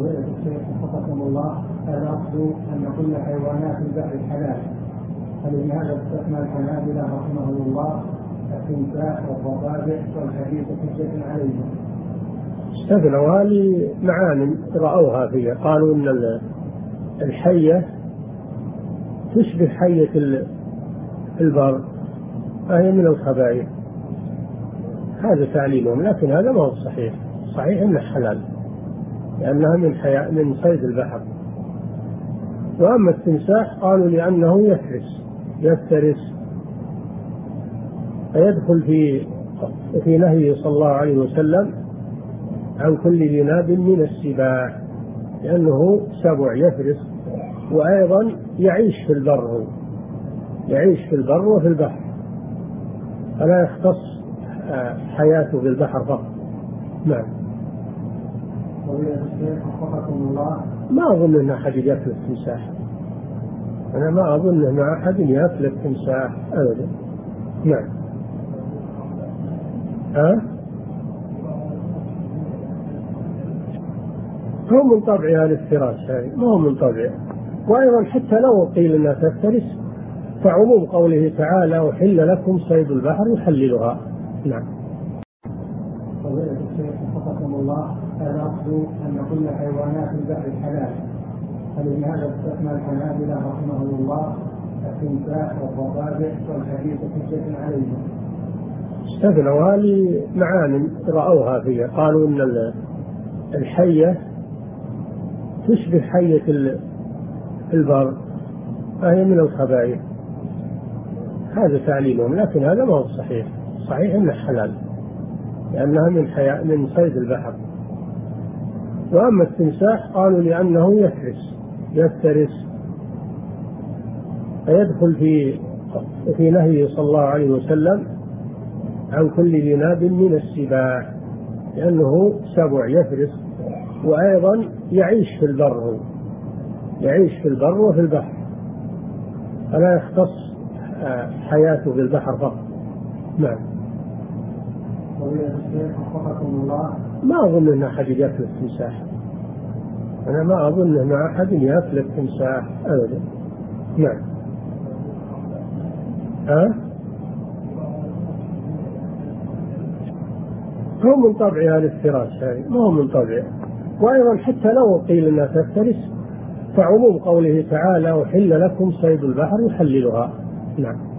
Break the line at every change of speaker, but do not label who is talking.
فضيلة الشيخ وفقكم الله، الأصل أن كل حيوانات البحر حلال، فلهذا استثنى الحنابلة رحمهم الله التمساح والضفادع والحديث حجة عليهم.
استثنوا لمعان رأوها فيها، قالوا أن الحية تشبه حية البر فهي من الخبائث، هذا تعليلهم، لكن هذا ما هو صحيح. صحيح أنه حلال لأنها من صيد البحر. وأما التمساح قالوا لأنه يفترس فيدخل في نهيه صلى الله عليه وسلم عن كل ذي ناب من السباع، لأنه سبع يفرس، وأيضا يعيش في البر وفي البحر، فلا يختص حياته في البحر فقط. نعم. ما أظن أن أحد يأكل التمساح، أنا ما أظن أن أحد يأكل التمساح أبدا. نعم. هو من طبعها الافتراس، هذه ما هو من طبعها. وأيضا حتى لو قيل أنها تفترس فعموم قوله تعالى أحل لكم صيد البحر يحللها. نعم.
فضيلة الشيخ وفقكم الله، الأصل أن كل حيوانات البحر حلال، فلهذا استثنى الحنابلة رحمهم الله التمساح والضفادع والحديث حجة عليهم.
استثنوا لمعان رأوها فيها، قالوا أن الحية تشبه حية البر فهي من الخبائث، هذا تعليلهم، لكن هذا ما هو صحيح. صحيح أنه حلال لأنها من صيد البحر. وأما التمساح قالوا لأنه يفترس فيدخل في نهيه صلى الله عليه وسلم عن كل ذي ناب من السباع، لأنه سبع يفرس، وأيضا يعيش في البر وفي البحر، فلا يختص حياته في البحر فقط. نعم. ما أظن أن أحد يأكل التمساح، أنا ما أظن أن أحد يأكل التمساح أبدا. نعم. هو من طبعها الافتراس، هذه ما هو من طبعها. وأيضا حتى لو قيل أنها تفترس فعموم قوله تعالى أحل لكم صيد البحر يحللها. نعم.